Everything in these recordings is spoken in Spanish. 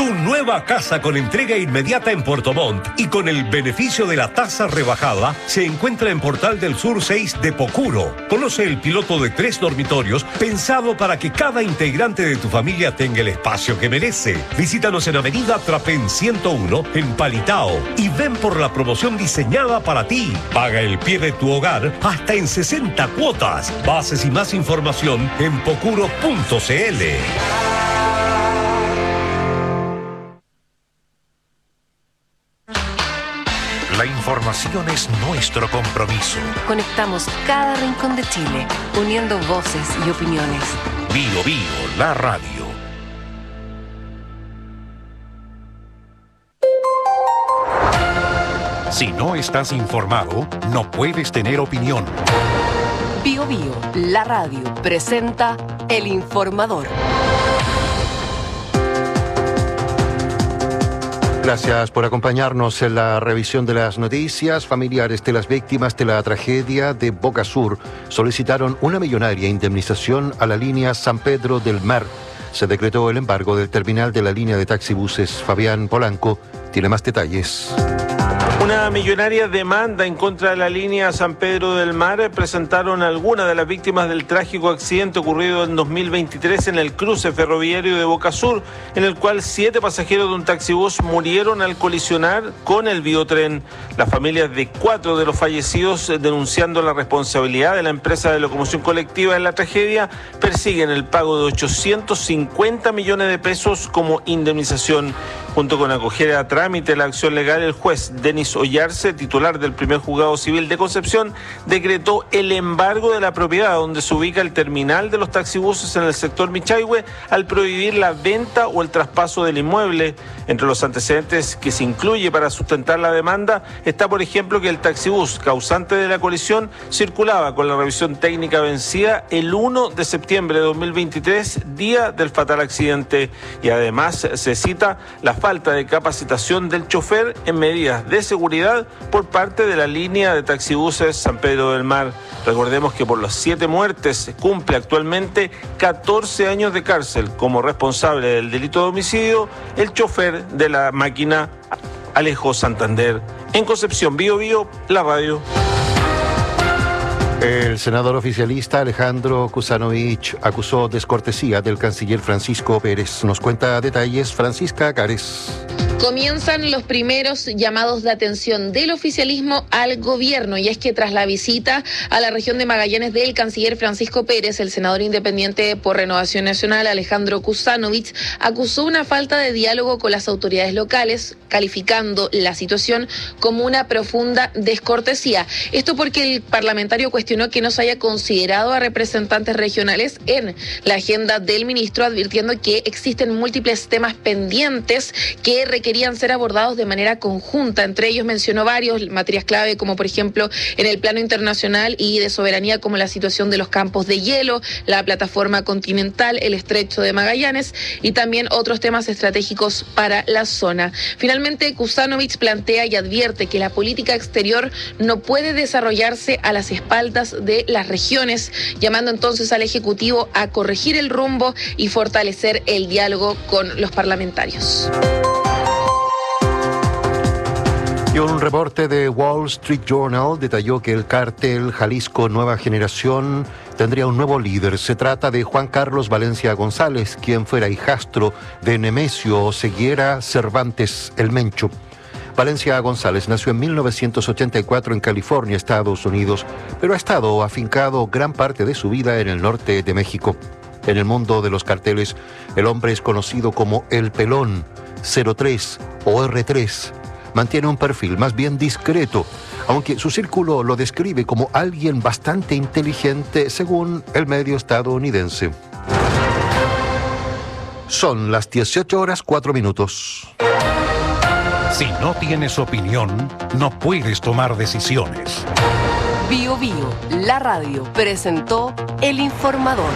Tu nueva casa con entrega inmediata en Puerto Montt y con el beneficio de la tasa rebajada se encuentra en Portal del Sur 6 de Pocuro. Conoce el piloto de 3 dormitorios pensado para que cada integrante de tu familia tenga el espacio que merece. Visítanos en Avenida Trapén 101 en Palitao y ven por la promoción diseñada para ti. Paga el pie de tu hogar hasta en 60 cuotas. Bases y más información en pocuro.cl. La información es nuestro compromiso. Conectamos cada rincón de Chile, uniendo voces y opiniones. Bio Bio, la radio. Si no estás informado, no puedes tener opinión. Bio Bio, la radio, presenta El Informador. Gracias por acompañarnos en la revisión de las noticias. Familiares de las víctimas de la tragedia de Boca Sur solicitaron una millonaria indemnización a la línea San Pedro del Mar. Se decretó el embargo del terminal de la línea de taxibuses. Fabián Polanco tiene más detalles. Una millonaria demanda en contra de la línea San Pedro del Mar presentaron algunas de las víctimas del trágico accidente ocurrido en 2023 en el cruce ferroviario de Boca Sur, en el cual 7 pasajeros de un taxibús murieron al colisionar con el biotren. Las familias de 4 de los fallecidos, denunciando la responsabilidad de la empresa de locomoción colectiva en la tragedia, persiguen el pago de 850 millones de pesos como indemnización. Junto con acoger a trámite la acción legal, el juez Denis Ollarse, titular del primer juzgado civil de Concepción, decretó el embargo de la propiedad donde se ubica el terminal de los taxibuses en el sector Michaihue, al prohibir la venta o el traspaso del inmueble. Entre los antecedentes que se incluye para sustentar la demanda está, por ejemplo, que el taxibús causante de la colisión circulaba con la revisión técnica vencida el 1 de septiembre de 2023, día del fatal accidente. Y además se cita la falta de capacitación del chofer en medidas de seguridad por parte de la línea de taxibuses San Pedro del Mar. Recordemos que por las 7 muertes cumple actualmente 14 años de cárcel como responsable del delito de homicidio el chofer de la máquina Alejo Santander. En Concepción, Bio Bio, la radio. El senador oficialista Alejandro Kusanovich acusó descortesía del canciller Francisco Pérez. Nos cuenta detalles Francisca Cares. Comienzan los primeros llamados de atención del oficialismo al gobierno, y es que tras la visita a la región de Magallanes del canciller Francisco Pérez, el senador independiente por Renovación Nacional Alejandro Kusanovich acusó una falta de diálogo con las autoridades locales, calificando la situación como una profunda descortesía. Esto porque el parlamentario cuestionó que no se haya considerado a representantes regionales en la agenda del ministro, advirtiendo que existen múltiples temas pendientes que requerían ser abordados de manera conjunta. Entre ellos mencionó varios materias clave, como por ejemplo en el plano internacional y de soberanía, como la situación de los campos de hielo, la plataforma continental, el estrecho de Magallanes y también otros temas estratégicos para la zona. Finalmente, Kusanovich plantea y advierte que la política exterior no puede desarrollarse a las espaldas de las regiones, llamando entonces al Ejecutivo a corregir el rumbo y fortalecer el diálogo con los parlamentarios. Y un reporte de Wall Street Journal detalló que el cártel Jalisco Nueva Generación tendría un nuevo líder. Se trata de Juan Carlos Valencia González, quien fuera hijastro de Nemesio Ceguera Cervantes el Mencho. Valencia González nació en 1984 en California, Estados Unidos, pero ha estado afincado gran parte de su vida en el norte de México. En el mundo de los carteles, el hombre es conocido como El Pelón, 03 o R3. Mantiene un perfil más bien discreto, aunque su círculo lo describe como alguien bastante inteligente, según el medio estadounidense. Son las 18:04. Si no tienes opinión, no puedes tomar decisiones. Bio Bio, la radio, presentó El Informador.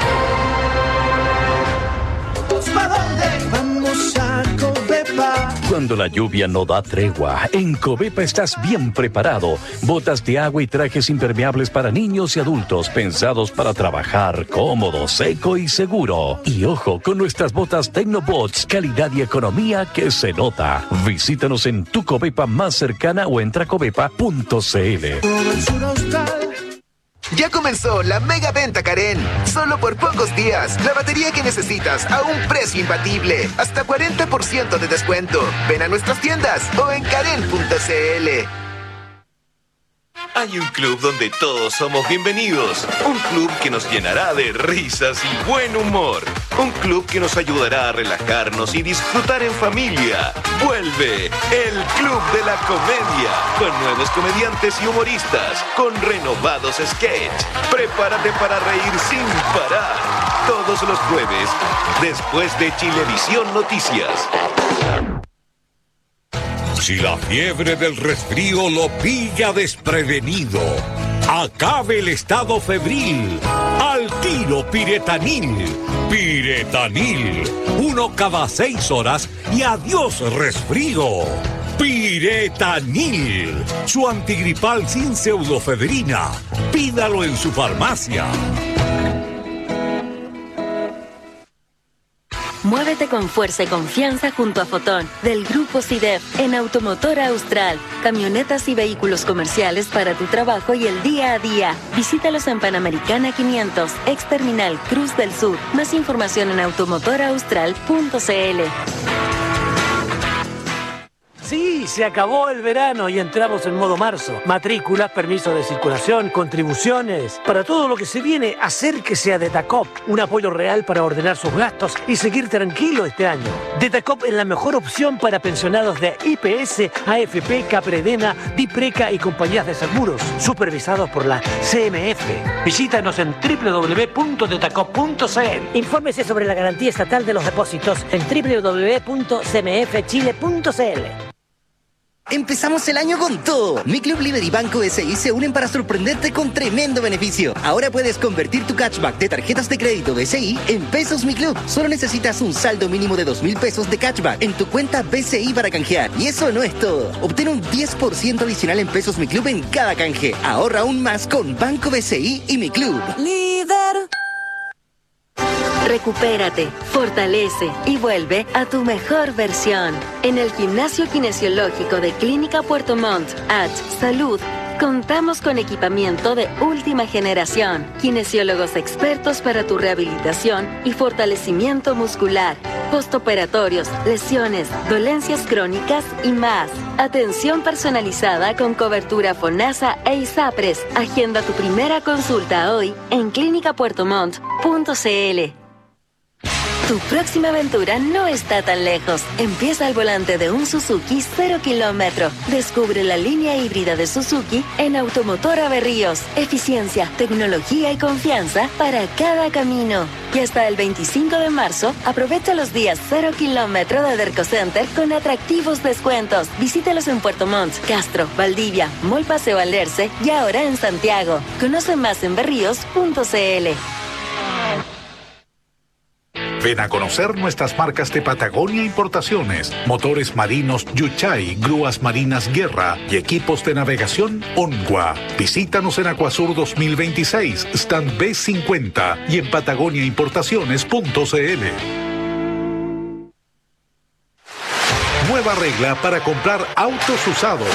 ¿Pa' dónde? Vamos a Covepa. Cuando la lluvia no da tregua, en Covepa estás bien preparado. Botas de agua y trajes impermeables para niños y adultos, pensados para trabajar cómodo, seco y seguro. Y ojo, con nuestras botas Tecnobots, calidad y economía que se nota. Visítanos en tu Covepa más cercana o entra a covepa.cl. Ya comenzó la mega venta Karen. Solo por pocos días. La batería que necesitas a un precio imbatible. Hasta 40% de descuento. Ven a nuestras tiendas o en karen.cl. Hay un club donde todos somos bienvenidos. Un club que nos llenará de risas y buen humor. Un club que nos ayudará a relajarnos y disfrutar en familia. Vuelve el Club de la Comedia. Con nuevos comediantes y humoristas. Con renovados sketch. Prepárate para reír sin parar. Todos los jueves. Después de Chilevisión Noticias. Si la fiebre del resfrío lo pilla desprevenido, acabe el estado febril. Al tiro Piretanil. Piretanil. 1 cada 6 horas y adiós resfrío. Piretanil. Su antigripal sin pseudofebrina. Pídalo en su farmacia. Muévete con fuerza y confianza junto a Fotón, del Grupo CIDEF, en Automotora Austral. Camionetas y vehículos comerciales para tu trabajo y el día a día. Visítalos en Panamericana 500, ex Terminal Cruz del Sur. Más información en automotoraaustral.cl. Sí, se acabó el verano y entramos en modo marzo. Matrículas, permisos de circulación, contribuciones. Para todo lo que se viene, acérquese a Detacop. Un apoyo real para ordenar sus gastos y seguir tranquilo este año. Detacop es la mejor opción para pensionados de IPS, AFP, Capredena, Dipreca y compañías de seguros. Supervisados por la CMF. Visítanos en www.detacop.cl. Infórmese sobre la garantía estatal de los depósitos en www.cmfchile.cl. Empezamos el año con todo. Mi Club Líder y Banco SI se unen para sorprenderte con tremendo beneficio. Ahora puedes convertir tu cashback de tarjetas de crédito BCI en pesos Mi Club. Solo necesitas un saldo mínimo de 2,000 pesos de cashback en tu cuenta BCI para canjear. Y eso no es todo. Obtén un 10% adicional en pesos Mi Club en cada canje. Ahorra aún más con Banco BCI y Mi Club. Líder. Recupérate, fortalece y vuelve a tu mejor versión. En el Gimnasio Kinesiológico de Clínica Puerto Montt, Salud, contamos con equipamiento de última generación, kinesiólogos expertos para tu rehabilitación y fortalecimiento muscular, postoperatorios, lesiones, dolencias crónicas y más. Atención personalizada con cobertura FONASA e ISAPRES. Agenda tu primera consulta hoy en clinicapuertomont.cl. Tu próxima aventura no está tan lejos. Empieza al volante de un Suzuki 0 kilómetro. Descubre la línea híbrida de Suzuki en Automotora Berríos. Eficiencia, tecnología y confianza para cada camino. Y hasta el 25 de marzo, aprovecha los días 0 kilómetro de Derco Center con atractivos descuentos. Visítalos en Puerto Montt, Castro, Valdivia, Mall Paseo Alerce y ahora en Santiago. Conoce más en berríos.cl. Ven a conocer nuestras marcas de Patagonia Importaciones, motores marinos Yuchay, grúas marinas Guerra y equipos de navegación Onwa. Visítanos en Acuasur 2026, stand B50 y en patagoniaimportaciones.cl. Nueva regla para comprar autos usados.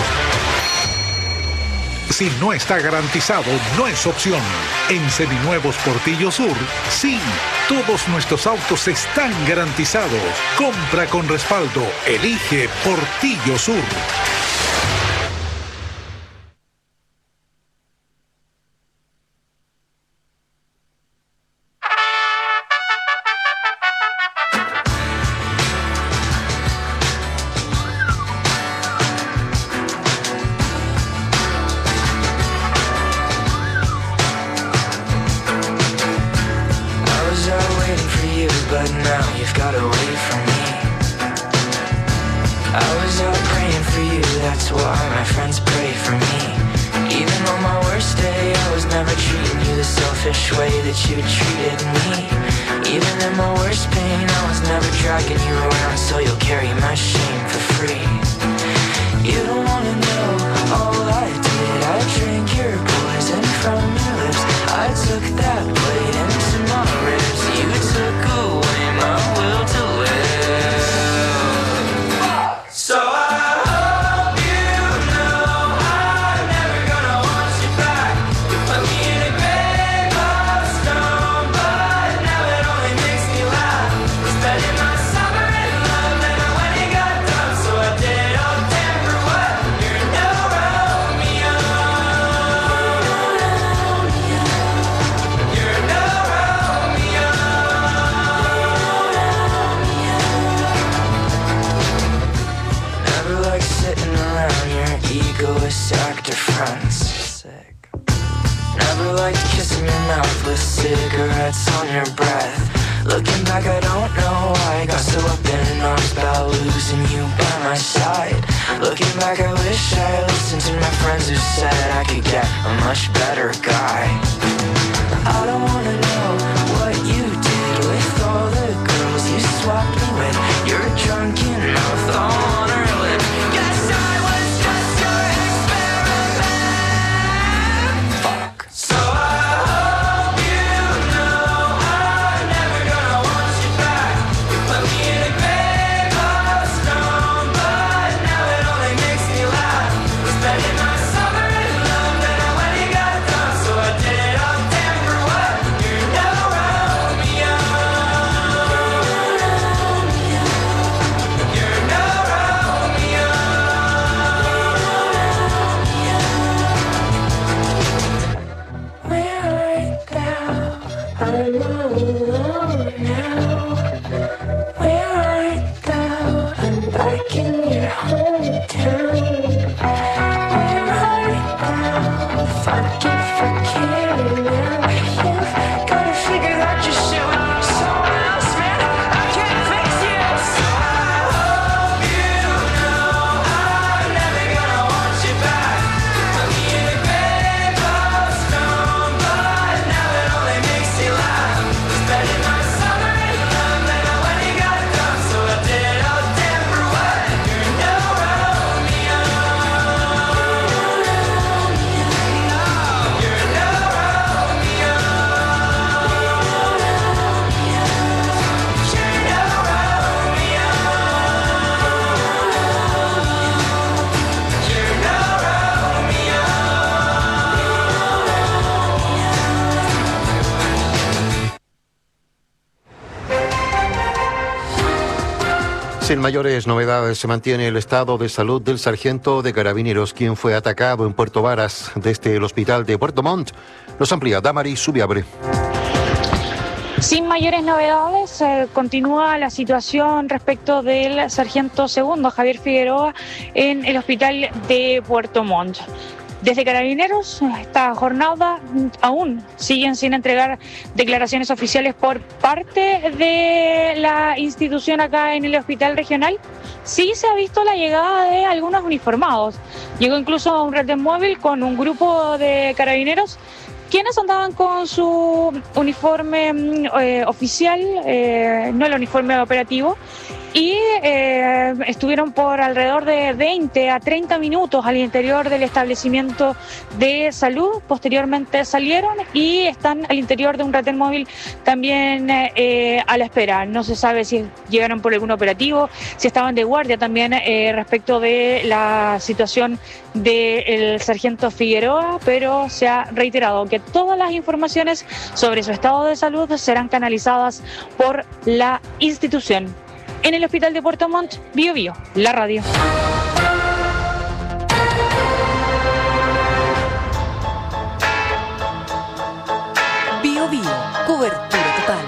Si no está garantizado, no es opción. En Seminuevos Portillo Sur, sí, todos nuestros autos están garantizados. Compra con respaldo. Elige Portillo Sur. Even in my worst pain, I was never dragging you around, so you'll carry my shame for free. free. You don't wanna know all I did. I drank your poison from your lips. I took that blade into my ribs. You took away my will to live. So I hope you know I'm never gonna want you back. You put me in a grave of stone, but now it only makes me laugh. Spending my summer in love, and when it got done, so I did. Oh damn, for what? You're no Romeo. You're no Romeo. Never like sitting around your egoist actor friends. Sick. Never liked kissing your mouth with cigarettes on your breath. Looking back, I don't know why I got so up in arms about losing you by my side. Looking back, I wish I listened to my friends who said I could get a much better guy. I don't wanna know what you did with all the girls you swapped me with. Your drunken mouth on her lip. Guess I was just your experiment. Fuck. So I hope you know I'm never gonna want you back. You put me in a grave of stone, but now it only makes me laugh. Spending my summer in love, and when it got done, so I did. Oh damn, for what? You're no Romeo. You're no Romeo. We're right now. I'm alone now. We're right now. I'm back in your hometown. We're right now. Fuck you for caring now. You've gotta figure out your shit with someone else, man. I can't fix you. So I hope you know I'm never gonna want you back. You put me in a grave of stone, but now it only makes me laugh. Spending my summer in love, and when it got done, so I did. Oh damn, for what? You're no Romeo. You're no Romeo. You're no Romeo. You're no Romeo. Sin mayores novedades, se mantiene el estado de salud del sargento de Carabineros, quien fue atacado en Puerto Varas desde el hospital de Puerto Montt. Nos amplía Damaris Subiabre. Sin mayores novedades, continúa la situación respecto del sargento segundo Javier Figueroa en el hospital de Puerto Montt. Desde Carabineros, esta jornada aún siguen sin entregar declaraciones oficiales por parte de la institución acá en el hospital regional. Sí se ha visto la llegada de algunos uniformados. Llegó incluso un retén móvil con un grupo de carabineros quienes andaban con su uniforme oficial, no el uniforme operativo, y estuvieron por alrededor de 20 a 30 minutos al interior del establecimiento de salud. Posteriormente salieron y están al interior de un retén móvil también a la espera. No se sabe si llegaron por algún operativo, si estaban de guardia también respecto de la situación del sargento Figueroa, pero se ha reiterado que todas las informaciones sobre su estado de salud serán canalizadas por la institución. En el hospital de Puerto Montt, Bio Bio, la radio. Bio Bio, cobertura total.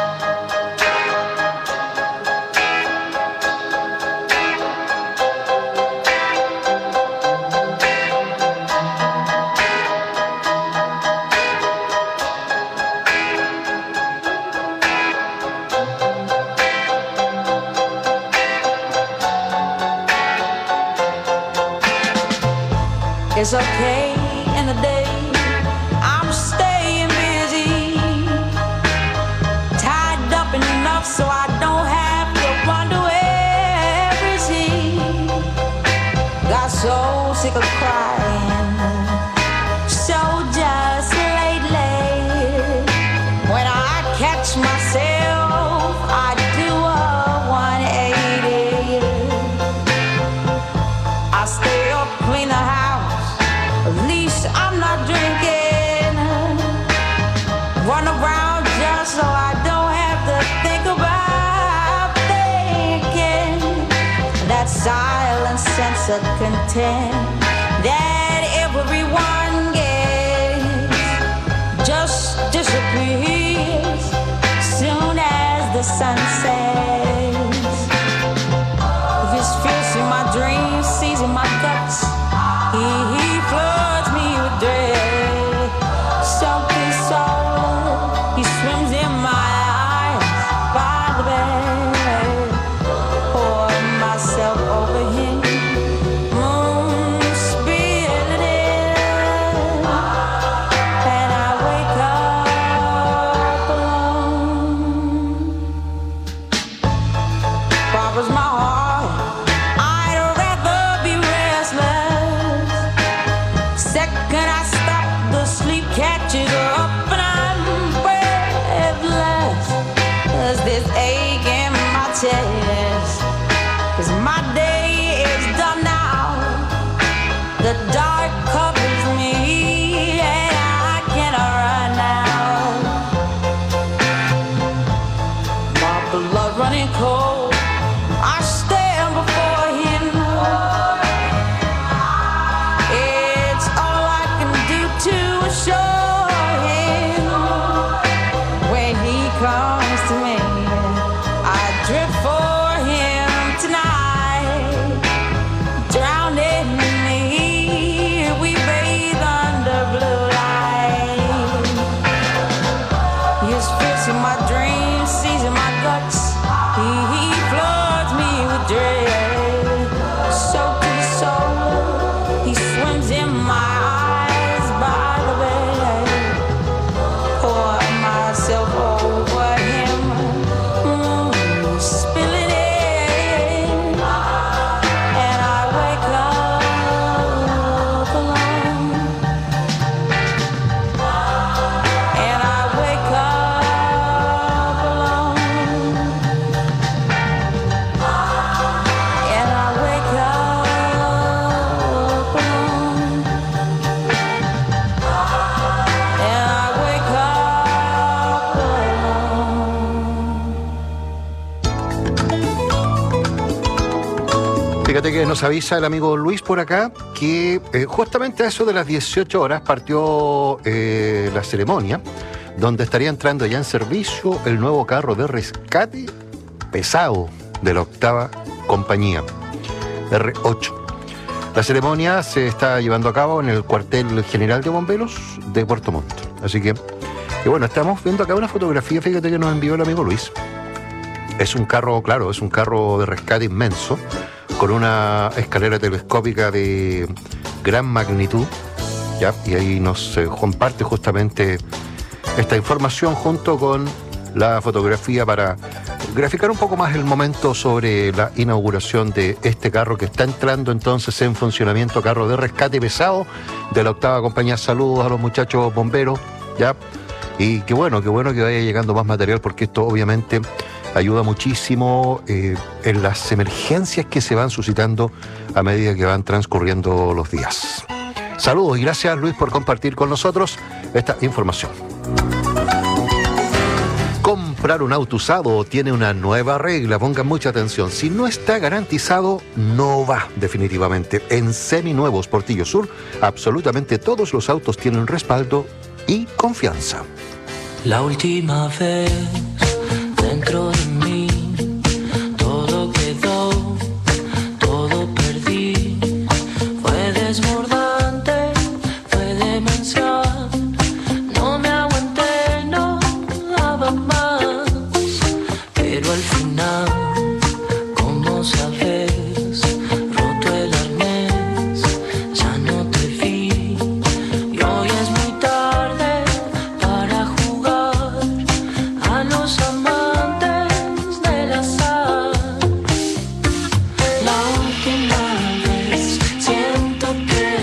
It's okay in the day, I'm staying busy, tied up enough so I don't have to wonder where is he. for crying. So just lately, when I catch myself, I do a 180. I stay up, clean the house, at least I'm not drinking. Run around just so I don't have to think about thinking. That silent sense of content that everyone gets just disappears soon as the sun sets. This fierce in my dreams, seizing my guts, he floods me with dread. Something solid, he swims in my eyes by the bed. Pour myself over him, spill it in, and I wake up alone. Barbara's my heart, I'd rather be restless. Second I stop, the sleep catches up and I'm breathless. There's this ache in my chest, 'cause my day is done now. The dark covers me and I cannot run now. My blood running cold, I stand before him. It's all I can do to assure him. When he comes to me, I drift for him tonight. Drown in me, we bathe under blue light. His fierce in my dreams, seizing my guts. He floods me with dread. So to the soul, he swims in my eyes by the bed. Pour myself over him, spill it in, and I wake up alone. And I wake up alone. And I wake up alone. And I wake up alone. Fíjate que nos avisa el amigo Luis por acá que justamente a eso de las 18 horas partió la ceremonia donde estaría entrando ya en servicio el nuevo carro de rescate pesado de la 8ª compañía, R8. La ceremonia se está llevando a cabo en el cuartel general de bomberos de Puerto Montt. Así que, y bueno, estamos viendo acá una fotografía, fíjate que nos envió el amigo Luis. Es un carro, claro, es un carro de rescate inmenso, con una escalera telescópica de gran magnitud, ¿ya? Y ahí nos comparte justamente esta información junto con la fotografía para graficar un poco más el momento sobre la inauguración de este carro que está entrando entonces en funcionamiento, carro de rescate pesado de la 8ª compañía. Saludos a los muchachos bomberos, ¿ya? Y qué bueno que vaya llegando más material, porque esto obviamente ayuda muchísimo en las emergencias que se van suscitando a medida que van transcurriendo los días. Saludos y gracias, Luis, por compartir con nosotros esta información. Comprar un auto usado tiene una nueva regla, pongan mucha atención. Si no está garantizado, no va definitivamente. En Seminuevos Portillo Sur, absolutamente todos los autos tienen respaldo y confianza. La última vez dentro de mí todo quedó, todo perdí. Fue desbordante, fue demencial. No me aguanté, no daba más. Pero al final, como sabes, roto el arnés, ya no te vi. Y hoy es muy tarde para jugar a los amantes del azar. La última vez siento que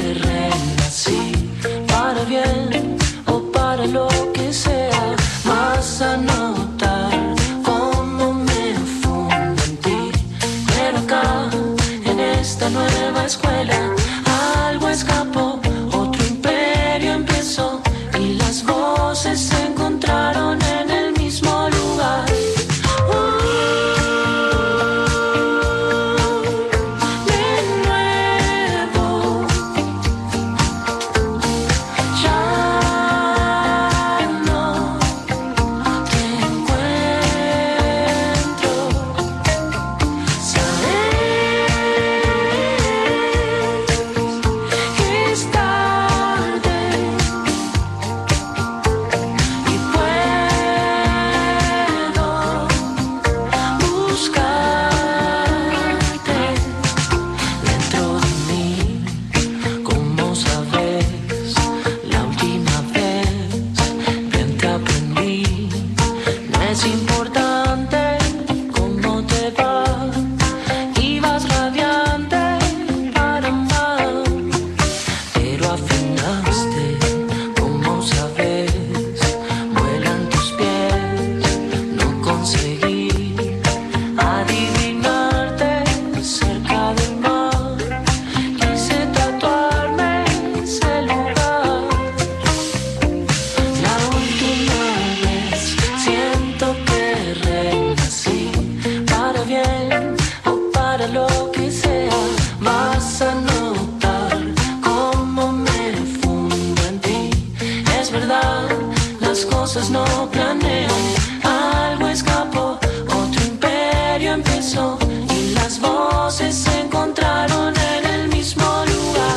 regresó y las voces se encontraron en el mismo lugar.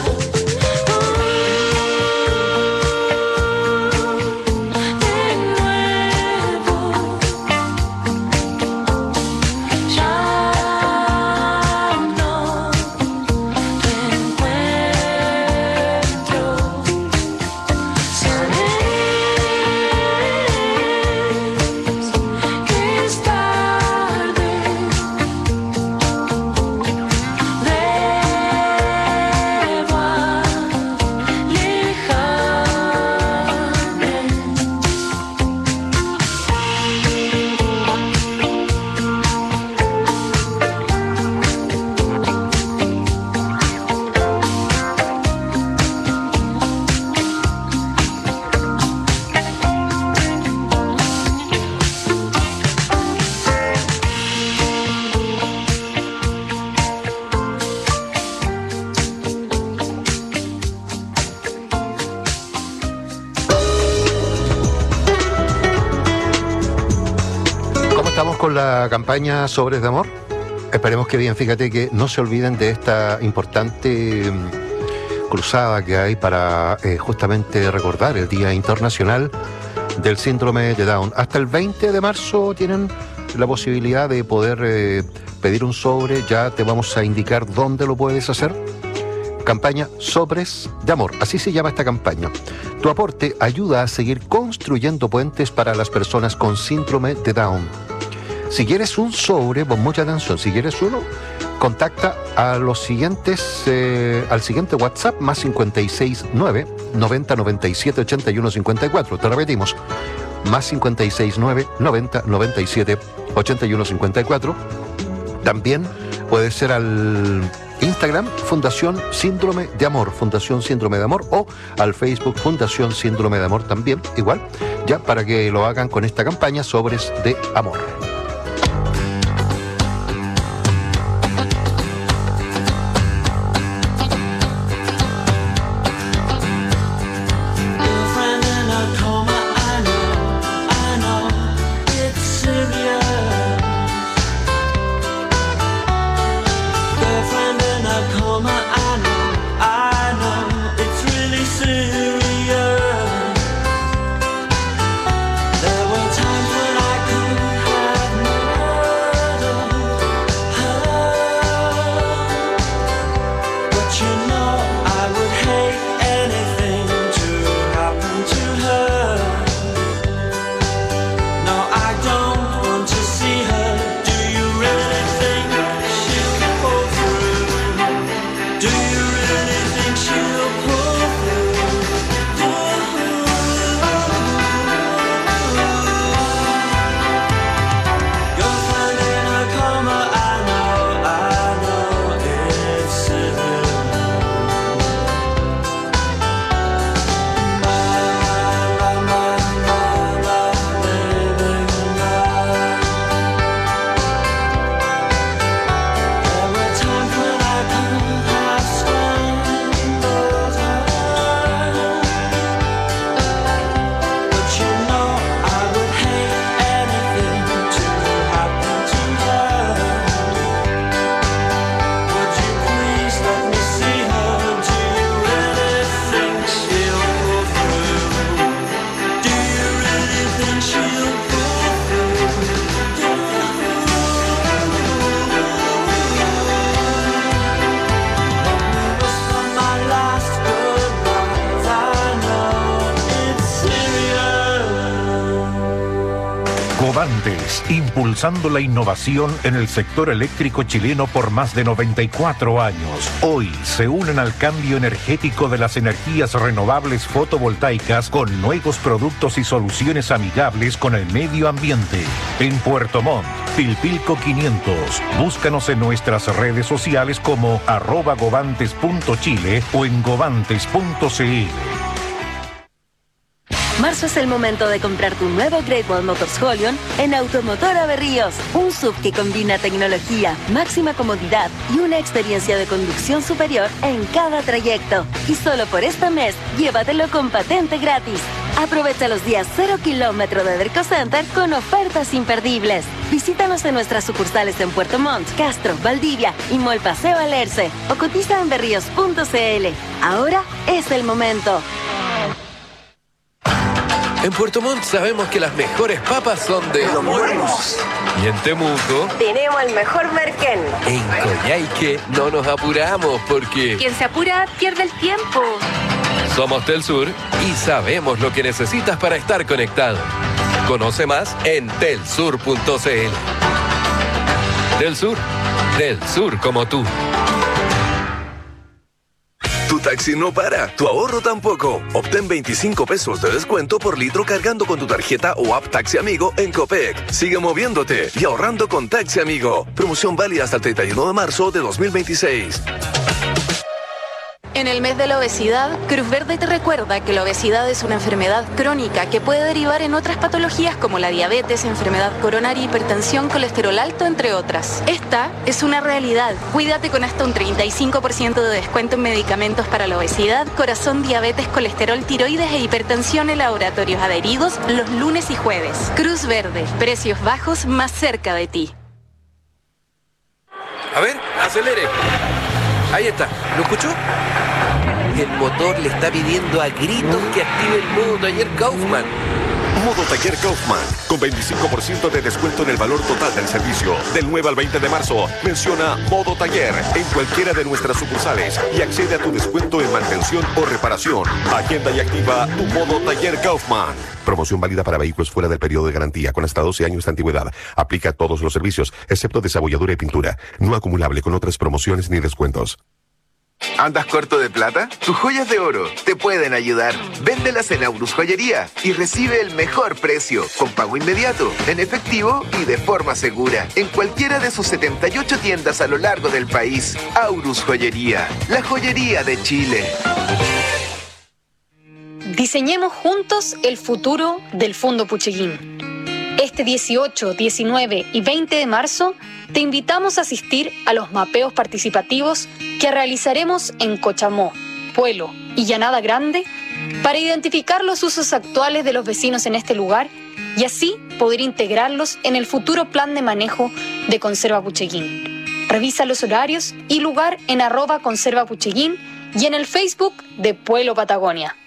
De nuevo, ya no te encuentro. Sabes que es tarde. Debo alejarme. ¿Cómo estamos con la campaña Sobres de Amor? Esperemos que bien. Fíjate que no se olviden de esta importante cruzada que hay para justamente recordar el Día Internacional del Síndrome de Down. Hasta el 20 de marzo tienen la posibilidad de poder pedir un sobre. Ya te vamos a indicar dónde lo puedes hacer. Campaña Sobres de Amor, así se llama esta campaña. Tu aporte ayuda a seguir construyendo puentes para las personas con síndrome de Down. Si quieres un sobre, pon mucha atención, si quieres uno, contacta a los siguientes, al siguiente WhatsApp, más 569 90 97 81 54. Te repetimos, más 569 90 97 81 54. También puede ser al Instagram, Fundación Síndrome de Amor, Fundación Síndrome de Amor, o al Facebook Fundación Síndrome de Amor también, igual, ya para que lo hagan con esta campaña Sobres de Amor. Girlfriend in a coma, I know, it's serious. Girlfriend in a coma, I know, it's really serious. There were times when I could have murdered her, but you know I would hate anything to happen to her. No, I don't want to see her. Do you really think she'll pull through? Do you really think she'll pull through? Girlfriend in a coma, I know it's serious. There were times when I could have strangled her, but you know I would hate anything to happen to her. Would you please let me see her? Do you really think she'll pull through? Do you really think she'll pull through? Whisper my last goodbyes. I know it's serious. Covantes, impulsando la innovación en el sector eléctrico chileno por más de 94 años. Hoy se unen al cambio energético de las energías renovables fotovoltaicas con nuevos productos y soluciones amigables con el medio ambiente. En Puerto Montt, Pilpilco 500. Búscanos en nuestras redes sociales como @govantes.chile o en govantes.cl. Marzo es el momento de comprar tu nuevo Great Wall Motors Holion en Automotora Berríos. Un SUV que combina tecnología, máxima comodidad y una experiencia de conducción superior en cada trayecto. Y solo por este mes, llévatelo con patente gratis. Aprovecha los días 0 kilómetro de Derco Center con ofertas imperdibles. Visítanos en nuestras sucursales en Puerto Montt, Castro, Valdivia y Mall Paseo Alerce o cotiza en berríos.cl. Ahora es el momento. En Puerto Montt sabemos que las mejores papas son de Los Buenos. Y en Temuco, Tenemos el mejor merquén. en Coyhaique, no nos apuramos porque Quien se apura pierde el tiempo. somos Telsur y sabemos lo que necesitas para estar conectado. Conoce más en telsur.cl. Telsur, del sur como tú. Tu taxi no para, tu ahorro tampoco. Obtén 25 pesos de descuento por litro cargando con tu tarjeta o app Taxi Amigo en Copec. Sigue moviéndote y ahorrando con Taxi Amigo. Promoción válida hasta el 31 de marzo de 2026. En el mes de la obesidad, Cruz Verde te recuerda que la obesidad es una enfermedad crónica que puede derivar en otras patologías como la diabetes, enfermedad coronaria, hipertensión, colesterol alto, entre otras. Esta es una realidad. Cuídate con hasta un 35% de descuento en medicamentos para la obesidad, corazón, diabetes, colesterol, tiroides e hipertensión en laboratorios adheridos los lunes y jueves. Cruz Verde, precios bajos más cerca de ti. A ver, acelere. Ahí está, ¿lo escuchó? El motor le está pidiendo a gritos que active el modo taller Kaufman. Modo Taller Kaufman, con 25% de descuento en el valor total del servicio. Del 9 al 20 de marzo, menciona Modo Taller en cualquiera de nuestras sucursales y accede a tu descuento en mantención o reparación. Agenda y activa tu Modo Taller Kaufman. Promoción válida para vehículos fuera del periodo de garantía, con hasta 12 años de antigüedad. Aplica a todos los servicios, excepto desabolladura y pintura. No acumulable con otras promociones ni descuentos. ¿Andas corto de plata? Tus joyas de oro te pueden ayudar. Véndelas en Aurus Joyería y recibe el mejor precio, con pago inmediato, en efectivo y de forma segura, en cualquiera de sus 78 tiendas a lo largo del país. Aurus Joyería, la joyería de Chile. Diseñemos juntos el futuro del Fondo Pucheguín. Este 18, 19 y 20 de marzo te invitamos a asistir a los mapeos participativos que realizaremos en Cochamó, Puelo y Llanada Grande para identificar los usos actuales de los vecinos en este lugar y así poder integrarlos en el futuro plan de manejo de Conserva Pucheguín. Revisa los horarios y lugar en @conservapucheguín y en el Facebook de Puelo Patagonia.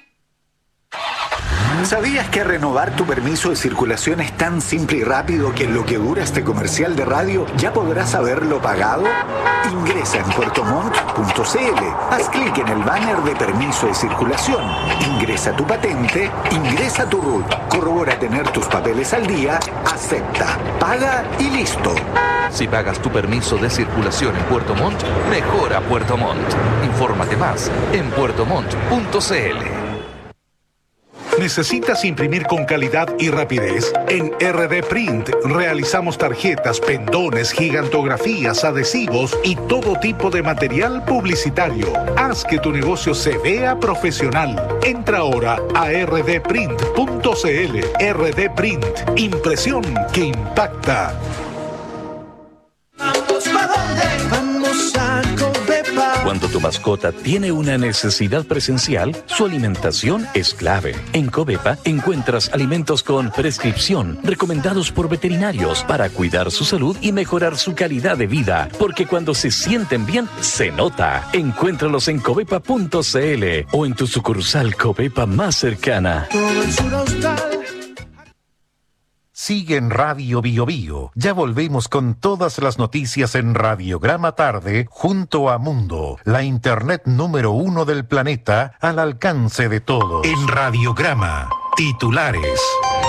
¿Sabías que renovar tu permiso de circulación es tan simple y rápido que en lo que dura este comercial de radio ya podrás haberlo pagado? Ingresa en puertomont.cl, haz clic en el banner de permiso de circulación, ingresa tu patente, ingresa tu RUT, corrobora tener tus papeles al día, acepta, paga y listo. Si pagas tu permiso de circulación en Puerto Montt, mejora Puerto Montt. Infórmate más en puertomont.cl. ¿Necesitas imprimir con calidad y rapidez? En RD Print realizamos tarjetas, pendones, gigantografías, adhesivos y todo tipo de material publicitario. Haz que tu negocio se vea profesional. Entra ahora a rdprint.cl. RD Print, impresión que impacta. Vamos a Covepa. Cuando tu mascota tiene una necesidad presencial, su alimentación es clave. En Covepa encuentras alimentos con prescripción, recomendados por veterinarios para cuidar su salud y mejorar su calidad de vida. Porque cuando se sienten bien, se nota. Encuéntralos en covepa.cl o en tu sucursal Covepa más cercana. Todo el sur austral. Sigue en Radio Bio Bio. Ya volvemos con todas las noticias en Radiograma Tarde junto a Mundo, la internet número 1 del planeta al alcance de todos. En Radiograma, titulares.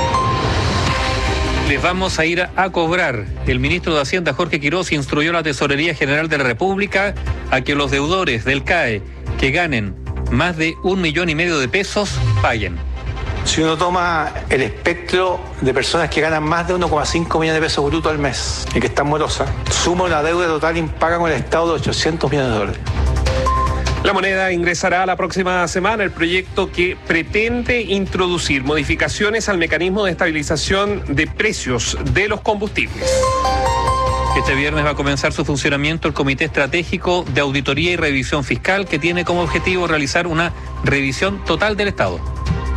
Les vamos a ir a cobrar. El ministro de Hacienda, Jorge Quiroz, instruyó a la Tesorería General de la República a que los deudores del CAE que ganen más de 1,5 millones de pesos paguen. Si uno toma el espectro de personas que ganan más de 1,5 millones de pesos brutos al mes y que están morosas, suma una deuda total impaga con el Estado de 800 millones de dólares. La moneda ingresará la próxima semana el proyecto que pretende introducir modificaciones al mecanismo de estabilización de precios de los combustibles. Este viernes va a comenzar su funcionamiento el Comité Estratégico de Auditoría y Revisión Fiscal, que tiene como objetivo realizar una revisión total del Estado.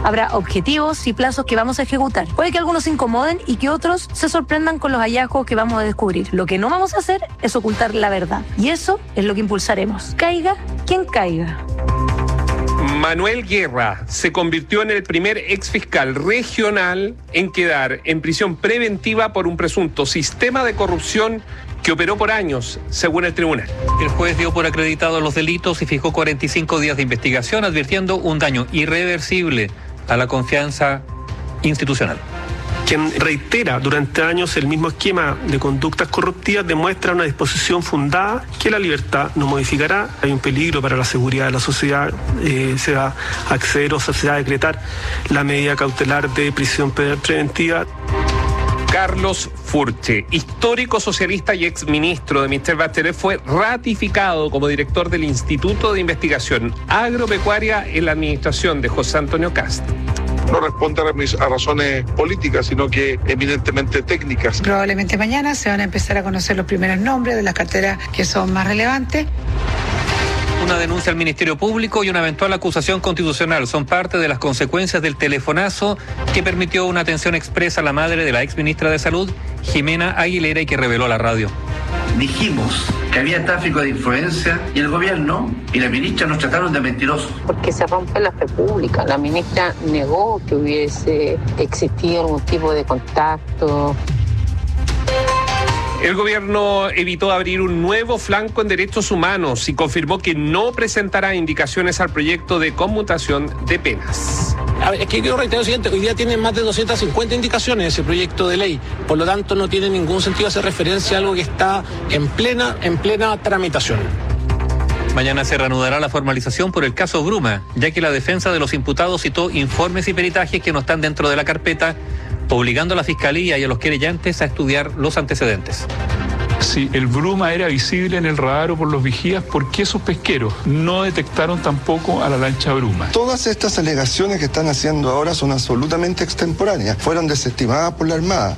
Habrá objetivos y plazos que vamos a ejecutar. Puede que algunos se incomoden y que otros se sorprendan con los hallazgos que vamos a descubrir. Lo que no vamos a hacer es ocultar la verdad. Y eso es lo que impulsaremos. Caiga quien caiga. Manuel Guerra se convirtió en el primer exfiscal regional en quedar en prisión preventiva por un presunto sistema de corrupción que operó por años, según el tribunal. El juez dio por acreditados los delitos y fijó 45 días de investigación, advirtiendo un daño irreversible a la confianza institucional. Quien reitera durante años el mismo esquema de conductas corruptivas demuestra una disposición fundada que la libertad no modificará. Hay un peligro para la seguridad de la sociedad. Se va a acceder o se va a decretar la medida cautelar de prisión preventiva. Carlos Furche, histórico socialista y exministro de Michelle Bachelet, fue ratificado como director del Instituto de Investigación Agropecuaria en la administración de José Antonio Kast. No responde a razones políticas, sino que eminentemente técnicas. Probablemente mañana se van a empezar a conocer los primeros nombres de las carteras que son más relevantes. Una denuncia al Ministerio Público y una eventual acusación constitucional son parte de las consecuencias del telefonazo que permitió una atención expresa a la madre de la exministra de Salud, Jimena Aguilera, y que reveló a la radio. Dijimos que había tráfico de influencia y el gobierno y la ministra nos trataron de mentirosos. Porque se rompe la fe pública. La ministra negó que hubiese existido algún tipo de contacto. El gobierno evitó abrir un nuevo flanco en derechos humanos y confirmó que no presentará indicaciones al proyecto de conmutación de penas. A ver, es que quiero reiterar lo siguiente, hoy día tiene más de 250 indicaciones ese proyecto de ley, por lo tanto no tiene ningún sentido hacer referencia a algo que está en plena tramitación. Mañana se reanudará la formalización por el caso Bruma, ya que la defensa de los imputados citó informes y peritajes que no están dentro de la carpeta, obligando a la Fiscalía y a los querellantes a estudiar los antecedentes. Si el Bruma era visible en el radar o por los vigías, ¿por qué esos pesqueros no detectaron tampoco a la lancha Bruma? Todas estas alegaciones que están haciendo ahora son absolutamente extemporáneas. Fueron desestimadas por la Armada.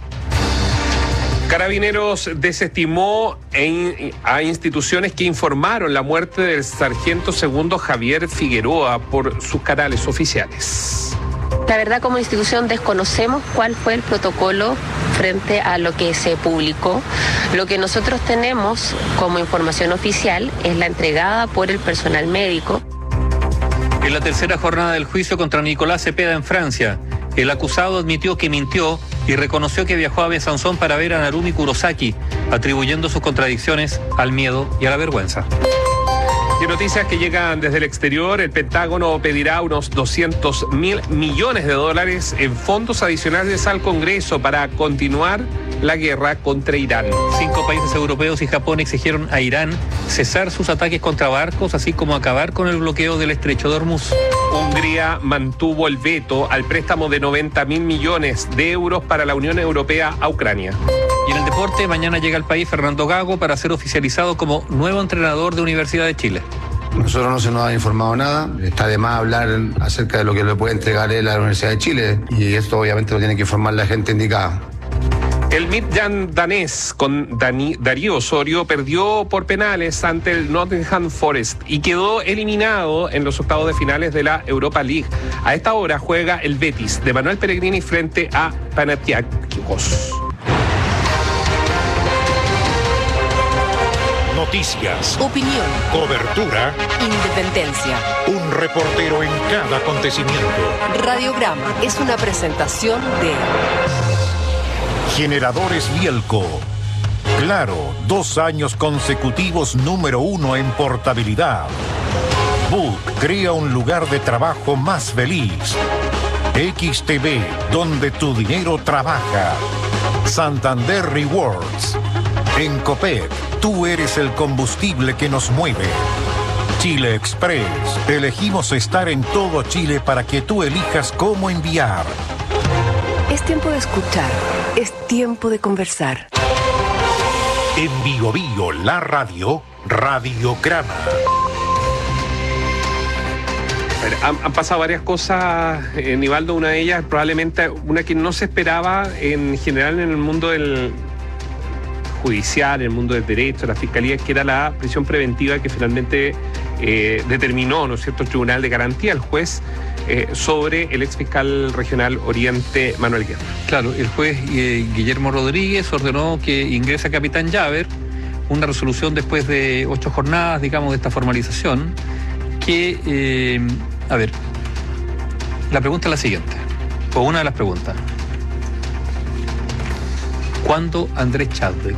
Carabineros desestimó a instituciones que informaron la muerte del sargento segundo Javier Figueroa por sus canales oficiales. La verdad, como institución desconocemos cuál fue el protocolo frente a lo que se publicó. Lo que nosotros tenemos como información oficial es la entregada por el personal médico. En la tercera jornada del juicio contra Nicolás Cepeda en Francia, el acusado admitió que mintió y reconoció que viajó a Besanzón para ver a Narumi Kurosaki, atribuyendo sus contradicciones al miedo y a la vergüenza. Y noticias que llegan desde el exterior, el Pentágono pedirá unos 200.000 millones de dólares en fondos adicionales al Congreso para continuar la guerra contra Irán. 5 países europeos y Japón exigieron a Irán cesar sus ataques contra barcos, así como acabar con el bloqueo del estrecho de Hormuz. Hungría mantuvo el veto al préstamo de 90.000 millones de euros para la Unión Europea a Ucrania. Y en el deporte, mañana llega al país Fernando Gago para ser oficializado como nuevo entrenador de Universidad de Chile. Nosotros no se nos ha informado nada, está de más hablar acerca de lo que le puede entregar él a la Universidad de Chile y esto obviamente lo tiene que informar la gente indicada. El Midtjylland danés con Darío Osorio perdió por penales ante el Nottingham Forest y quedó eliminado en los octavos de finales de la Europa League. A esta hora juega el Betis de Manuel Pellegrini frente a Panathinaikos. Noticias, Opinión, cobertura, independencia. un reportero en cada acontecimiento. Radiograma es una presentación de Generadores Bielco. Claro, 2 años consecutivos número 1 en portabilidad. Book crea un lugar de trabajo más feliz. XTV, donde tu dinero trabaja. Santander Rewards. En Copec, tú eres el combustible que nos mueve. Chile Express, elegimos estar en todo Chile para que tú elijas cómo enviar. Es tiempo de escuchar, es tiempo de conversar. En Bio Bio, la radio, Radiograma. Han pasado varias cosas, Nivaldo, una de ellas probablemente una que no se esperaba en general en el mundo del judicial, en el mundo del derecho, la fiscalía, que era la prisión preventiva que finalmente determinó, ¿no es cierto?, el Tribunal de Garantía. El juez sobre el exfiscal regional Oriente, Manuel Guerra. Claro, el juez Guillermo Rodríguez ordenó que ingrese a Capitán Llaver una resolución después de 8 jornadas, digamos, de esta formalización, que, a ver, la pregunta es la siguiente, o una de las preguntas. ¿Cuándo Andrés Chadwick?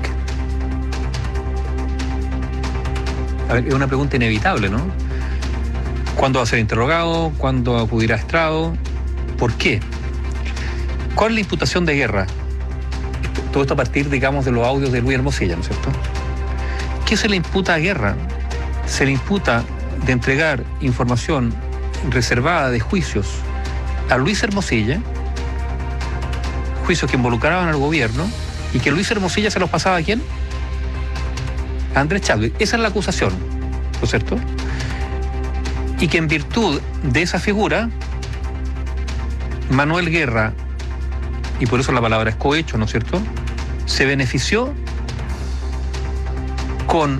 A ver, es una pregunta inevitable, ¿no? ¿Cuándo va a ser interrogado? ¿Cuándo acudirá a estrado? ¿Por qué? ¿Cuál es la imputación de Guerra? Todo esto a partir, digamos, de los audios de Luis Hermosilla, ¿no es cierto? ¿Qué se le imputa a Guerra? Se le imputa de entregar información reservada de juicios a Luis Hermosilla, juicios que involucraban al gobierno, y que Luis Hermosilla se los pasaba ¿a quién? A Andrés Chadwick. Esa es la acusación, ¿no es cierto? Y que en virtud de esa figura, Manuel Guerra, y por eso la palabra es cohecho, ¿no es cierto?, se benefició con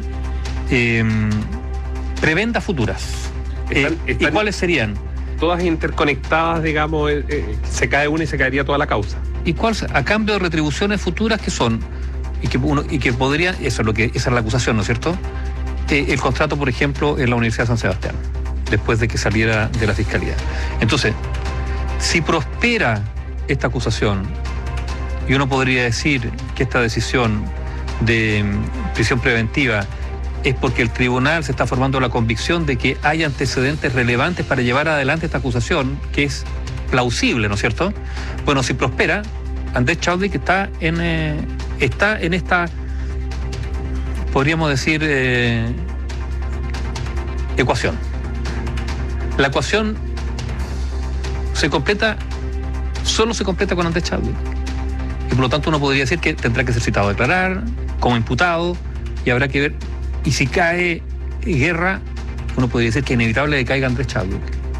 prebendas futuras. ¿Y cuáles serían? Todas interconectadas, digamos, se cae una y se caería toda la causa. ¿Y cuál? A cambio de retribuciones futuras que son, y que podría, esa es la acusación, ¿no es cierto?, el contrato, por ejemplo, en la Universidad de San Sebastián, después de que saliera de la Fiscalía. Entonces, si prospera esta acusación, y uno podría decir que esta decisión de prisión preventiva es porque el tribunal se está formando la convicción de que hay antecedentes relevantes para llevar adelante esta acusación, que es plausible, ¿no es cierto? Bueno, si prospera, Andrés Chadwick está en esta, podríamos decir, ecuación. La ecuación solo se completa con Andrés Chadwick. Y por lo tanto uno podría decir que tendrá que ser citado a declarar como imputado, y habrá que ver, y si cae Guerra, uno podría decir que es inevitable que caiga Andrés Chadwick.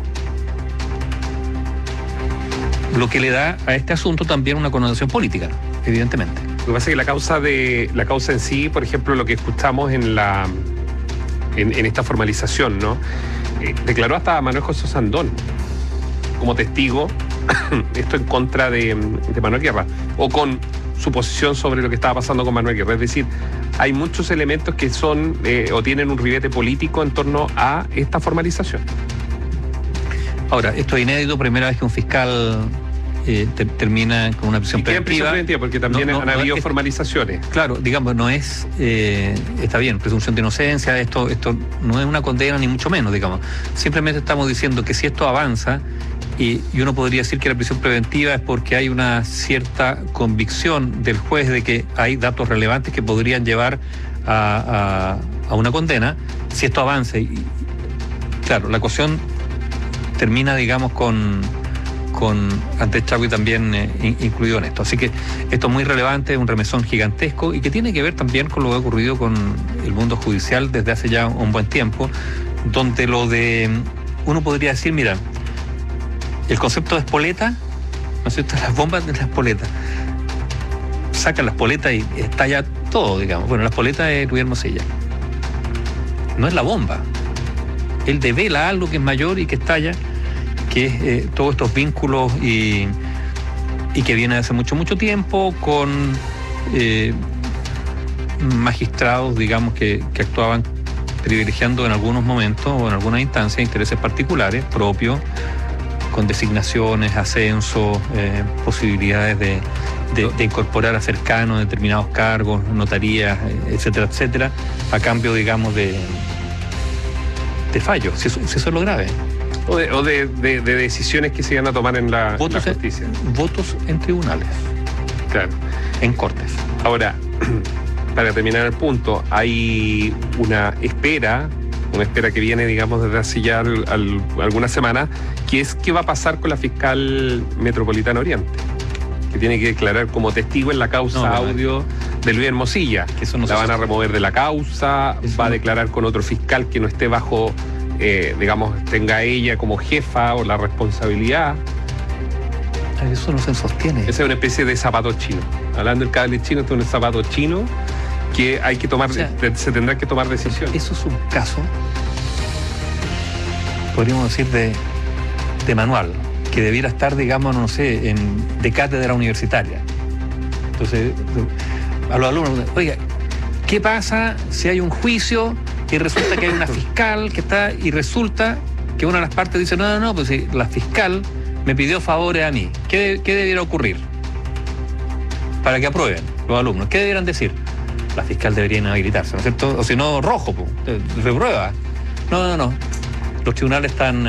Lo que le da a este asunto también una connotación política, evidentemente. Lo que pasa es que la causa en sí, por ejemplo, lo que escuchamos en esta formalización, ¿no? Declaró hasta Manuel José Sandón como testigo, esto en contra de Manuel Guerra, o con su posición sobre lo que estaba pasando con Manuel Guerra. Es decir, hay muchos elementos que son o tienen un ribete político en torno a esta formalización. Ahora, esto es inédito, primera vez que un fiscal termina con una prisión preventiva. Porque también han habido formalizaciones. Claro, digamos, no es, está bien, presunción de inocencia, esto no es una condena ni mucho menos, digamos. Simplemente estamos diciendo que si esto avanza, y uno podría decir que la prisión preventiva es porque hay una cierta convicción del juez de que hay datos relevantes que podrían llevar a una condena, si esto avanza. Y claro, la ecuación termina, digamos, con Andrés Chadwick también incluido en esto. Así que esto es muy relevante, es un remesón gigantesco y que tiene que ver también con lo que ha ocurrido con el mundo judicial desde hace ya un buen tiempo, donde uno podría decir, mira, el concepto de espoleta, ¿no es cierto?, las bombas de la espoleta, sacan la espoleta y estalla todo, digamos. Bueno, la espoleta es Luis Hermosilla, no es la bomba. Él devela algo que es mayor y que estalla, que es todos estos vínculos y que viene de hace mucho tiempo con magistrados, digamos, que actuaban privilegiando en algunos momentos o en algunas instancias intereses particulares propios, con designaciones, ascensos, posibilidades de incorporar a cercanos determinados cargos, notarías, etcétera, a cambio, digamos, de fallos, si eso es lo grave. O de decisiones que se iban a tomar en la justicia. Votos en tribunales. Claro. En cortes. Ahora, para terminar el punto, hay una espera que viene, digamos, desde hace ya algunas semanas, que es qué va a pasar con la fiscal metropolitana Oriente, que tiene que declarar como testigo en la causa audio de Luis Hermosilla. Que eso no la van a remover de la causa, va a declarar con otro fiscal que no esté bajo, digamos, tenga ella como jefa o la responsabilidad. Eso no se sostiene. Esa es una especie de zapato chino. Hablando del cable chino, esto es un zapato chino que hay que tomar, se tendrá que tomar decisiones. Eso es un caso, podríamos decir, de de manual, que debiera estar, digamos, no sé, de cátedra universitaria. Entonces, a los alumnos, oiga, ¿qué pasa si hay un juicio y resulta que hay una fiscal que está, y resulta que una de las partes dice, no, pues si la fiscal me pidió favores a mí, ¿qué debiera ocurrir? Para que aprueben los alumnos, ¿qué debieran decir? La fiscal debería inhabilitarse, ¿no es cierto? O si no, rojo, pues, reprueba. No. Los tribunales están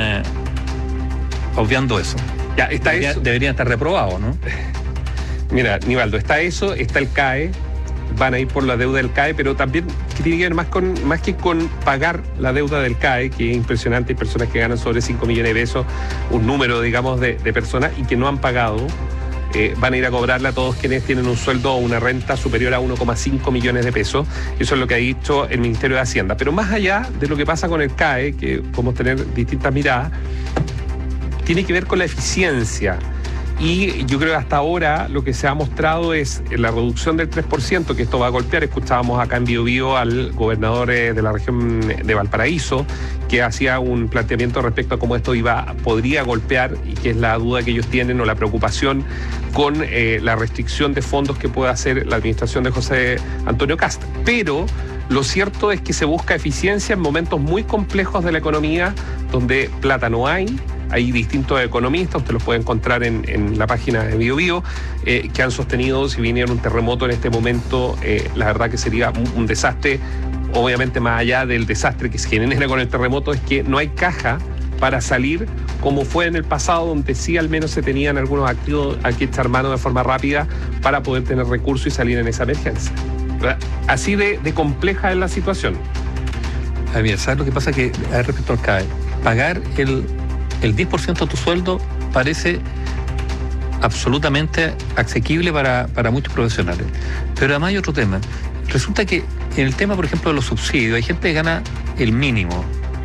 obviando eso. Ya, está eso. Deberían estar reprobados, ¿no? Mira, Nivaldo, está eso, está el CAE, van a ir por la deuda del CAE, pero también que tiene que ver más que con pagar la deuda del CAE, que es impresionante, hay personas que ganan sobre 5 millones de pesos, un número, digamos, de personas y que no han pagado. Van a ir a cobrarle a todos quienes tienen un sueldo o una renta superior a 1,5 millones de pesos. Eso es lo que ha dicho el Ministerio de Hacienda. Pero más allá de lo que pasa con el CAE, que podemos tener distintas miradas, tiene que ver con la eficiencia. Y yo creo que hasta ahora lo que se ha mostrado es la reducción del 3%, que esto va a golpear. Escuchábamos acá en Bío Bío al gobernador de la región de Valparaíso, que hacía un planteamiento respecto a cómo esto podría golpear, y que es la duda que ellos tienen o la preocupación con la restricción de fondos que pueda hacer la administración de José Antonio Kast. Pero lo cierto es que se busca eficiencia en momentos muy complejos de la economía, donde plata no hay. Hay distintos economistas, usted los puede encontrar en la página de Bío Bío, que han sostenido, si viniera un terremoto en este momento, la verdad que sería un desastre. Obviamente, más allá del desastre que se genera con el terremoto, es que no hay caja para salir, como fue en el pasado, donde sí al menos se tenían algunos activos a que echar mano de forma rápida para poder tener recursos y salir en esa emergencia. Así de compleja es la situación. Javier, ¿sabes lo que pasa? Que respecto al CAE, pagar el 10% de tu sueldo parece absolutamente asequible para muchos profesionales. Pero además hay otro tema. Resulta que en el tema, por ejemplo, de los subsidios, hay gente que gana el mínimo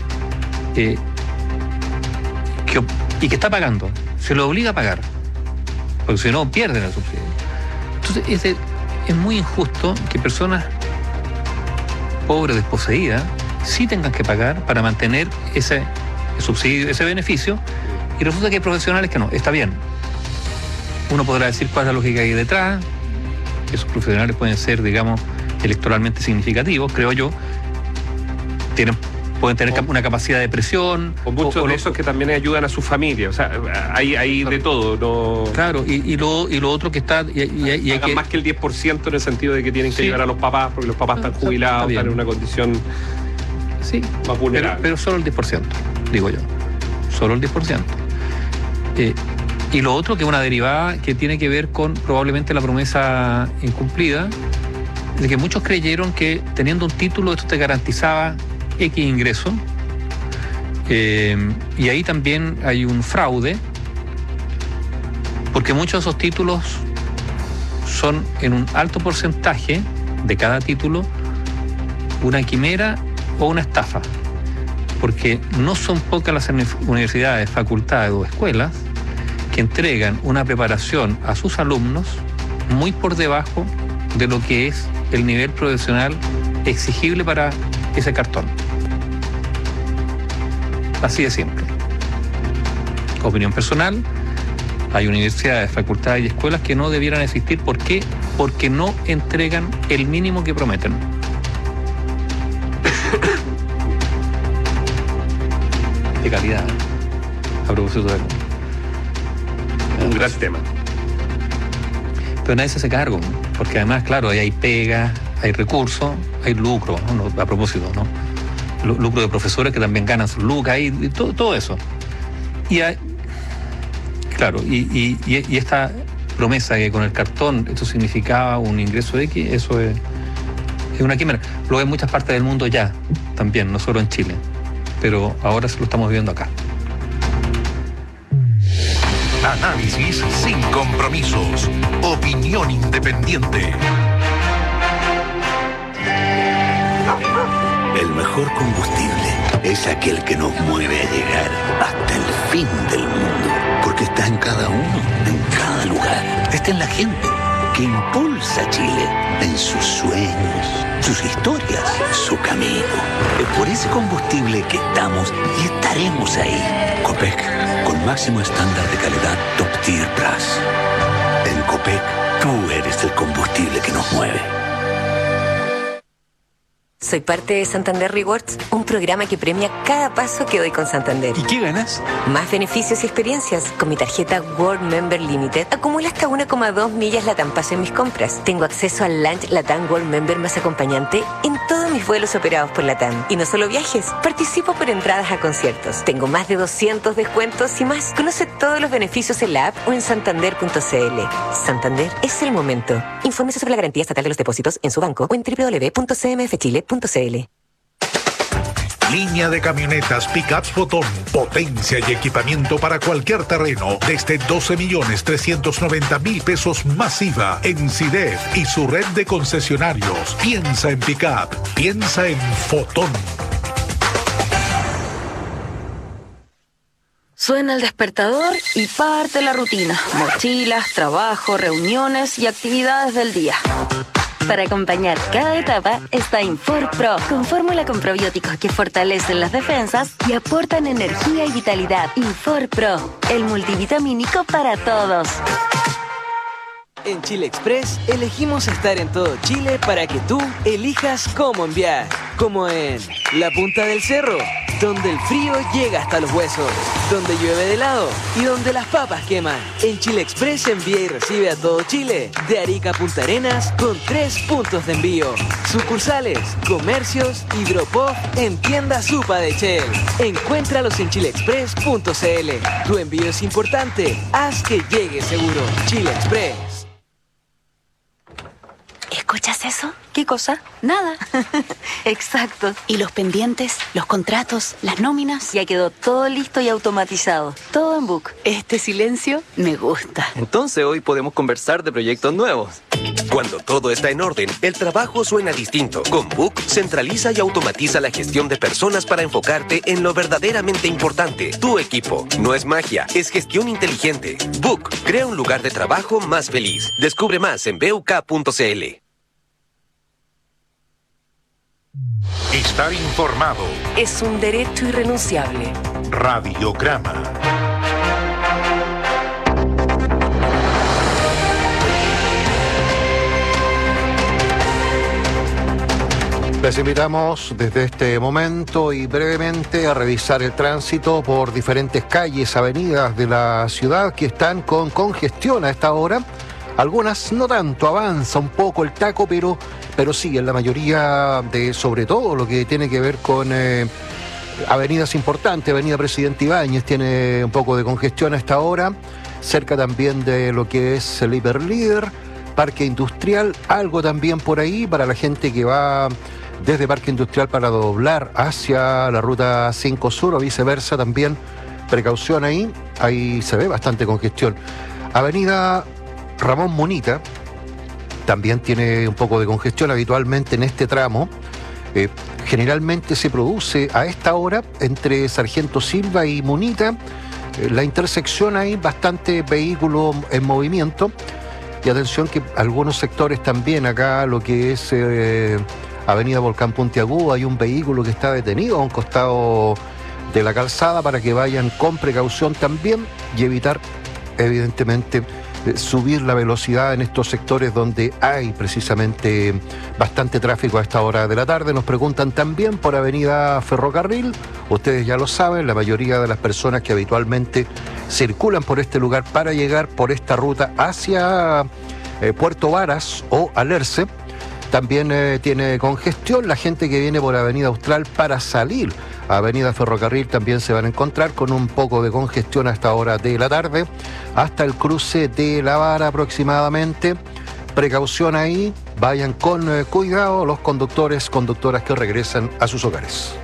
y que está pagando. Se lo obliga a pagar, porque si no pierden el subsidio. Entonces es muy injusto que personas pobres, desposeídas, sí tengan que pagar para mantener ese subsidio, ese beneficio, y resulta que hay profesionales que no. Está bien, uno podrá decir cuál es la lógica que hay detrás. Esos profesionales pueden ser, digamos, electoralmente significativos, creo yo. Pueden tener una capacidad de presión. O muchos de esos que también ayudan a su familia. O sea, hay de todo. ¿No? Claro, y lo otro que está... Y hay que... más que el 10% en el sentido de que tienen que ayudar a los papás, porque los papás están jubilados, están en una condición más vulnerable. Pero solo el 10%, digo yo. Solo el 10%. Y lo otro, que es una derivada que tiene que ver con probablemente la promesa incumplida, de que muchos creyeron que teniendo un título esto te garantizaba X ingreso, y ahí también hay un fraude, porque muchos de esos títulos son en un alto porcentaje de cada título una quimera o una estafa, porque no son pocas las universidades, facultades o escuelas que entregan una preparación a sus alumnos muy por debajo de lo que es el nivel profesional exigible para ese cartón. Así de simple. Opinión personal, hay universidades, facultades y escuelas que no debieran existir. ¿Por qué? Porque no entregan el mínimo que prometen. De calidad, a propósito de un gran tema. Pero nadie se hace cargo, porque además, claro, ahí hay pega, hay recursos, hay lucro, ¿no? A propósito, ¿no? Lucro de profesores que también ganan sus lucas, y todo eso. Y hay, claro, y esta promesa que con el cartón esto significaba un ingreso de X, eso es una quimera. Lo ve en muchas partes del mundo ya, también, no solo en Chile, pero ahora se lo estamos viendo acá. Análisis sin compromisos. Opinión independiente. El mejor combustible es aquel que nos mueve a llegar hasta el fin del mundo. Porque está en cada uno, en cada lugar. Está en la gente que impulsa a Chile en sus sueños, sus historias, su camino. Es por ese combustible que estamos y estaremos ahí. Copec, con máximo estándar de calidad Top Tier Plus. En Copec, tú eres el combustible que nos mueve. Soy parte de Santander Rewards, un programa que premia cada paso que doy con Santander. ¿Y qué ganas? Más beneficios y experiencias. Con mi tarjeta World Member Limited acumulo hasta 1,2 millas Latam Paso en mis compras. Tengo acceso al Lunch Latam World Member más acompañante en todos mis vuelos operados por Latam. Y no solo viajes, participo por entradas a conciertos. Tengo más de 200 descuentos y más. Conoce todos los beneficios en la app o en santander.cl. Santander es el momento. Infórmese sobre la garantía estatal de los depósitos en su banco o en www.cmfchile.cl. Línea de camionetas Pickups Fotón. Potencia y equipamiento para cualquier terreno. Desde 12.390.000 pesos masiva en CIDEF y su red de concesionarios. Piensa en Pickup. Piensa en Fotón. Suena el despertador y parte la rutina. Mochilas, trabajo, reuniones y actividades del día. Para acompañar cada etapa está Infor Pro, con fórmula con probióticos que fortalecen las defensas y aportan energía y vitalidad. Infor Pro, el multivitamínico para todos. En Chile Express elegimos estar en todo Chile para que tú elijas cómo enviar. Como en la punta del cerro, donde el frío llega hasta los huesos, donde llueve de helado y donde las papas queman. En Chile Express envía y recibe a todo Chile, de Arica a Punta Arenas, con 3 puntos de envío. Sucursales, comercios y drop-off en tienda Supa de Shell. Encuéntralos en chileexpress.cl. Tu envío es importante, haz que llegue seguro. Chile Express. ¿Escuchas eso? ¿Qué cosa? Nada. Exacto. ¿Y los pendientes, los contratos, las nóminas? Ya quedó todo listo y automatizado. Todo en Book. Este silencio me gusta. Entonces hoy podemos conversar de proyectos nuevos. Cuando todo está en orden, el trabajo suena distinto. Con Book, centraliza y automatiza la gestión de personas para enfocarte en lo verdaderamente importante, tu equipo. No es magia, es gestión inteligente. Book, crea un lugar de trabajo más feliz. Descubre más en buk.cl. Estar informado. Es un derecho irrenunciable. Radiograma. Les invitamos desde este momento y brevemente a revisar el tránsito por diferentes calles, avenidas de la ciudad que están con congestión a esta hora. Algunas no tanto, avanza un poco el taco, pero sí, en la mayoría de, sobre todo, lo que tiene que ver con avenidas importantes. Avenida Presidente Ibáñez tiene un poco de congestión a esta hora, cerca también de lo que es el Hiperlíder, Parque Industrial, algo también por ahí para la gente que va desde Parque Industrial para doblar hacia la Ruta 5 Sur o viceversa también. Precaución ahí se ve bastante congestión. Avenida Ramón Munita también tiene un poco de congestión habitualmente en este tramo. Generalmente se produce a esta hora entre Sargento Silva y Munita. La intersección hay bastante vehículo en movimiento. Y atención que algunos sectores también, acá lo que es Avenida Volcán Puntiagudo, hay un vehículo que está detenido a un costado de la calzada para que vayan con precaución también y evitar evidentemente subir la velocidad en estos sectores donde hay precisamente bastante tráfico a esta hora de la tarde. Nos preguntan también por Avenida Ferrocarril. Ustedes ya lo saben, la mayoría de las personas que habitualmente circulan por este lugar para llegar por esta ruta hacia Puerto Varas o Alerce también tiene congestión. La gente que viene por Avenida Austral para salir a Avenida Ferrocarril también se van a encontrar con un poco de congestión a esta hora de la tarde, hasta el cruce de La Vara aproximadamente. Precaución ahí, vayan con cuidado los conductores, conductoras que regresan a sus hogares.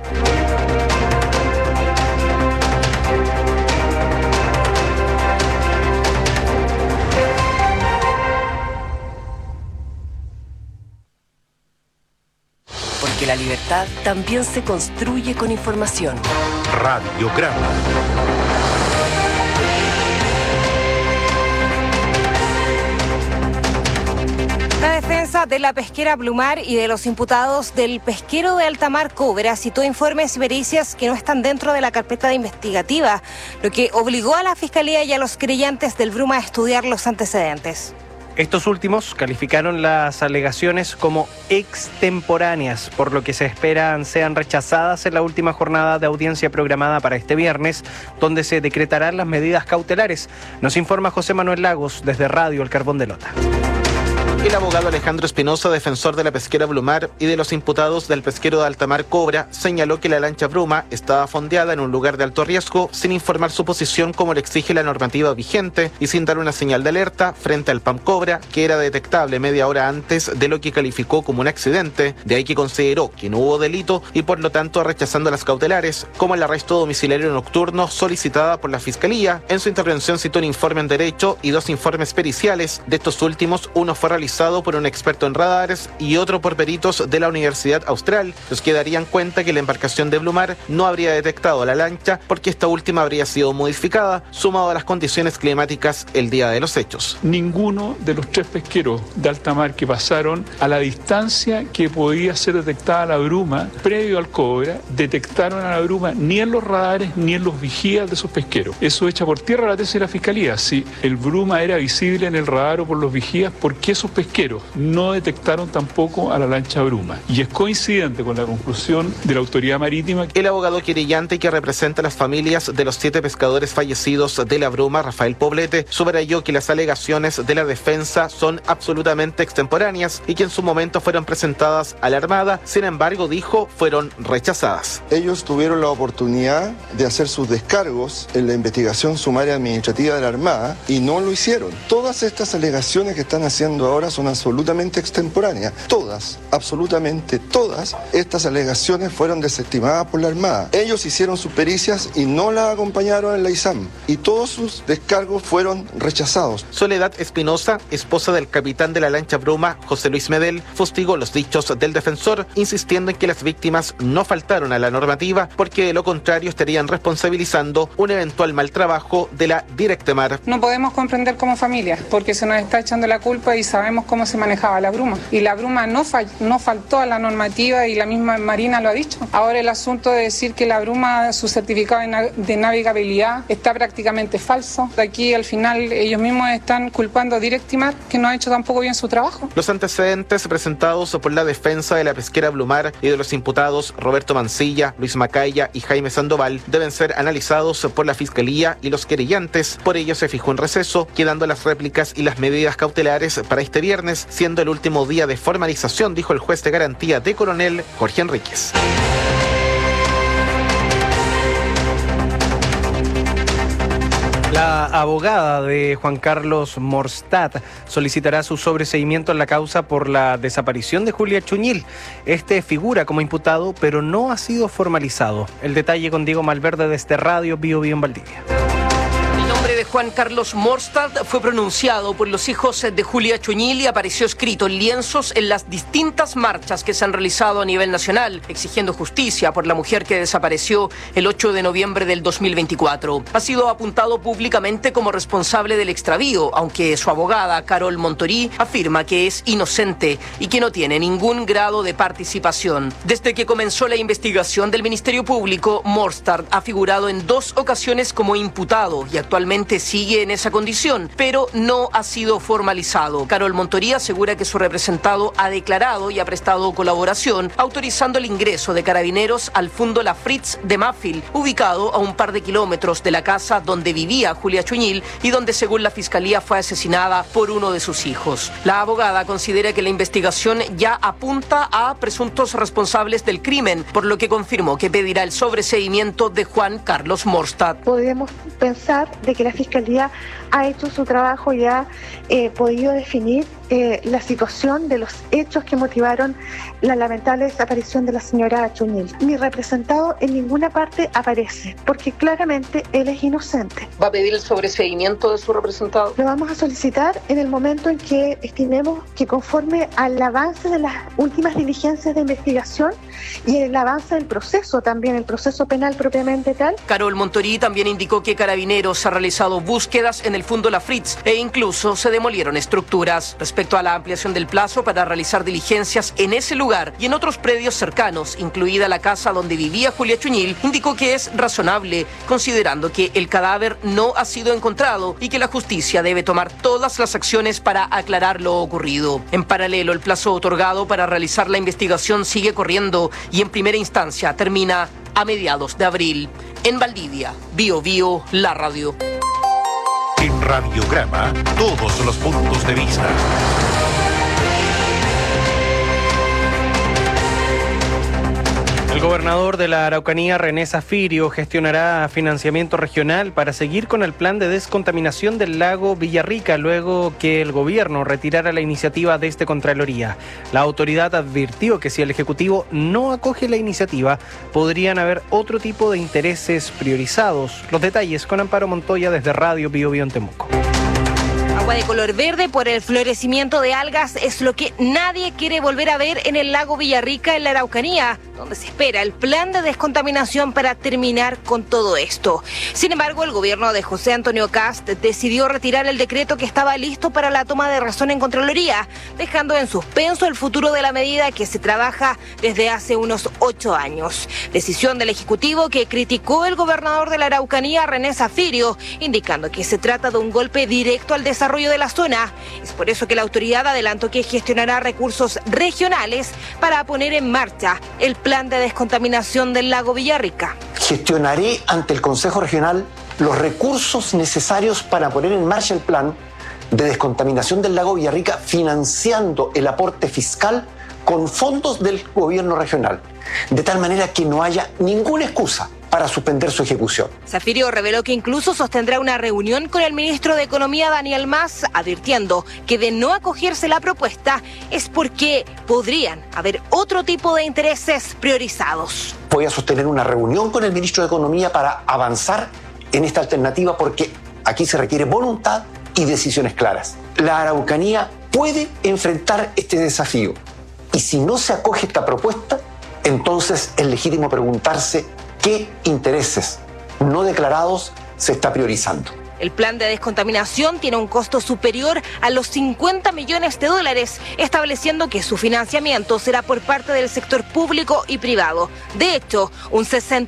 Porque la libertad también se construye con información. Radiograma. La defensa defensa de la pesquera Blumar y de los imputados del pesquero de alta mar Cobra citó informes y pericias que no están dentro de la carpeta investigativa, lo que obligó a la Fiscalía y a los querellantes del Bruma a estudiar los antecedentes. Estos últimos calificaron las alegaciones como extemporáneas, por lo que se esperan sean rechazadas en la última jornada de audiencia programada para este viernes, donde se decretarán las medidas cautelares. Nos informa José Manuel Lagos desde Radio El Carbón de Lota. El abogado Alejandro Espinosa, defensor de la pesquera Blumar y de los imputados del pesquero de alta mar Cobra, señaló que la lancha Bruma estaba fondeada en un lugar de alto riesgo sin informar su posición como le exige la normativa vigente y sin dar una señal de alerta frente al PAM Cobra, que era detectable media hora antes de lo que calificó como un accidente, de ahí que consideró que no hubo delito y por lo tanto rechazando las cautelares, como el arresto domiciliario nocturno solicitada por la Fiscalía. En su intervención citó un informe en Derecho y 2 informes periciales. De estos últimos, uno fue realizado por un experto en radares y otro por peritos de la Universidad Austral, los que darían cuenta que la embarcación de Blumar no habría detectado la lancha porque esta última habría sido modificada, sumado a las condiciones climáticas el día de los hechos. Ninguno de los 3 pesqueros de alta mar que pasaron a la distancia que podía ser detectada la bruma previo al Cobra, detectaron a la bruma ni en los radares ni en los vigías de esos pesqueros. Eso echa por tierra la tesis de la Fiscalía. Si el bruma era visible en el radar o por los vigías, ¿por qué esos pesqueros no detectaron tampoco a la lancha Bruma? Y es coincidente con la conclusión de la autoridad marítima. El abogado querellante que representa a las familias de los 7 pescadores fallecidos de la Bruma, Rafael Poblete, subrayó que las alegaciones de la defensa son absolutamente extemporáneas y que en su momento fueron presentadas a la Armada, sin embargo, dijo, fueron rechazadas. Ellos tuvieron la oportunidad de hacer sus descargos en la investigación sumaria administrativa de la Armada y no lo hicieron. Todas estas alegaciones que están haciendo ahora son absolutamente extemporáneas. Todas, absolutamente todas, estas alegaciones fueron desestimadas por la Armada. Ellos hicieron sus pericias y no las acompañaron en la ISAM. Y todos sus descargos fueron rechazados. Soledad Espinosa, esposa del capitán de la lancha Bruma, José Luis Medel, fustigó los dichos del defensor, insistiendo en que las víctimas no faltaron a la normativa, porque de lo contrario estarían responsabilizando un eventual mal trabajo de la Directemar. No podemos comprender como familia, porque se nos está echando la culpa y sabemos cómo se manejaba la bruma. Y la bruma no faltó a la normativa y la misma Marina lo ha dicho. Ahora el asunto de decir que la bruma, su certificado de navegabilidad está prácticamente falso. De aquí al final ellos mismos están culpando a Directimar, que no ha hecho tampoco bien su trabajo. Los antecedentes presentados por la defensa de la pesquera Blumar y de los imputados Roberto Mancilla, Luis Macaya y Jaime Sandoval deben ser analizados por la Fiscalía y los querellantes. Por ello se fijó un receso, quedando las réplicas y las medidas cautelares para este viernes, siendo el último día de formalización, dijo el juez de garantía de Coronel, Jorge Enríquez. La abogada de Juan Carlos Morstad solicitará su sobreseimiento en la causa por la desaparición de Julia Chuñil. Este figura como imputado, pero no ha sido formalizado. El detalle con Diego Malverde desde Radio Bio Bio en Valdivia. El nombre de Juan Carlos Morstad fue pronunciado por los hijos de Julia Chuñil y apareció escrito en lienzos en las distintas marchas que se han realizado a nivel nacional, exigiendo justicia por la mujer que desapareció el 8 de noviembre del 2024. Ha sido apuntado públicamente como responsable del extravío, aunque su abogada, Carol Montorí, afirma que es inocente y que no tiene ningún grado de participación. Desde que comenzó la investigación del Ministerio Público, Morstad ha figurado en 2 ocasiones como imputado y actualmente sigue en esa condición, pero no ha sido formalizado. Carol Montorí asegura que su representado ha declarado y ha prestado colaboración, autorizando el ingreso de carabineros al Fundo La Fritz de Mafil, ubicado a un par de kilómetros de la casa donde vivía Julia Chuñil y donde, según la Fiscalía, fue asesinada por uno de sus hijos. La abogada considera que la investigación ya apunta a presuntos responsables del crimen, por lo que confirmó que pedirá el sobreseimiento de Juan Carlos Morstad. Podemos pensar de que la Fiscalía ha hecho su trabajo y ha podido definir la situación de los hechos que motivaron la lamentable desaparición de la señora Chuñil. Mi representado en ninguna parte aparece, porque claramente él es inocente. ¿Va a pedir el sobreseimiento de su representado? Lo vamos a solicitar en el momento en que estimemos que, conforme al avance de las últimas diligencias de investigación y el avance del proceso, también el proceso penal propiamente tal. Carol Montorí también indicó que Carabineros ha realizado búsquedas en el Fundo La Fritz e incluso se demolieron estructuras. Respecto respecto a la ampliación del plazo para realizar diligencias en ese lugar y en otros predios cercanos, incluida la casa donde vivía Julia Chuñil, indicó que es razonable, considerando que el cadáver no ha sido encontrado y que la justicia debe tomar todas las acciones para aclarar lo ocurrido. En paralelo, el plazo otorgado para realizar la investigación sigue corriendo y en primera instancia termina a mediados de abril. En Valdivia, Bio Bio, la radio. En Radiograma, todos los puntos de vista. El gobernador de la Araucanía, René Zafirio, gestionará financiamiento regional para seguir con el plan de descontaminación del lago Villarrica, luego que el gobierno retirara la iniciativa desde Contraloría. La autoridad advirtió que si el Ejecutivo no acoge la iniciativa, podrían haber otro tipo de intereses priorizados. Los detalles con Amparo Montoya desde Radio Bio Bio en Temuco. Agua de color verde por el florecimiento de algas es lo que nadie quiere volver a ver en el lago Villarrica en la Araucanía, donde se espera el plan de descontaminación para terminar con todo esto. Sin embargo, el gobierno de José Antonio Kast decidió retirar el decreto que estaba listo para la toma de razón en Contraloría, dejando en suspenso el futuro de la medida que se trabaja desde hace unos 8 años. Decisión del Ejecutivo que criticó el gobernador de la Araucanía, René Zafirio, indicando que se trata de un golpe directo al desarrollo de la zona. Es por eso que la autoridad adelantó que gestionará recursos regionales para poner en marcha el plan de descontaminación del lago Villarrica. Gestionaré ante el Consejo Regional los recursos necesarios para poner en marcha el plan de descontaminación del lago Villarrica, financiando el aporte fiscal con fondos del gobierno regional, de tal manera que no haya ninguna excusa para suspender su ejecución. Zafirio reveló que incluso sostendrá una reunión con el ministro de Economía, Daniel Mas, advirtiendo que de no acogerse la propuesta es porque podrían haber otro tipo de intereses priorizados. Voy a sostener una reunión con el ministro de Economía para avanzar en esta alternativa porque aquí se requiere voluntad y decisiones claras. La Araucanía puede enfrentar este desafío y si no se acoge esta propuesta, entonces es legítimo preguntarse qué intereses no declarados se está priorizando. El plan de descontaminación tiene un costo superior a los $50 millones, estableciendo que su financiamiento será por parte del sector público y privado. De hecho, un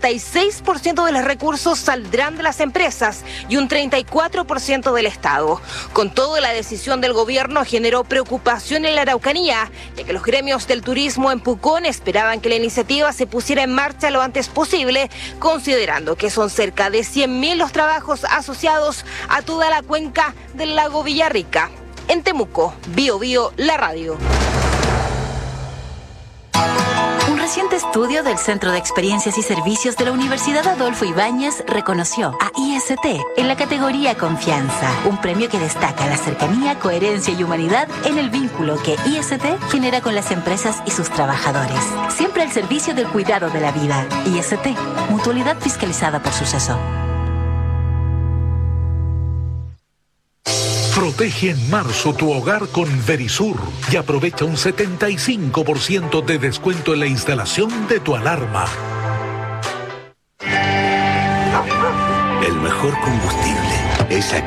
66% de los recursos saldrán de las empresas y un 34% del Estado. Con todo, la decisión del gobierno generó preocupación en la Araucanía, ya que los gremios del turismo en Pucón esperaban que la iniciativa se pusiera en marcha lo antes posible, considerando que son cerca de 100.000 los trabajos asociados a toda la cuenca del lago Villarrica. En Temuco, Bio Bio, la radio. Un reciente estudio del Centro de Experiencias y Servicios de la Universidad Adolfo Ibáñez reconoció a IST en la categoría Confianza, un premio que destaca la cercanía, coherencia y humanidad en el vínculo que IST genera con las empresas y sus trabajadores. Siempre al servicio del cuidado de la vida. IST, mutualidad fiscalizada por Suceso. Protege en marzo tu hogar con Verisur y aprovecha un 75% de descuento en la instalación de tu alarma. El mejor combustible es aquel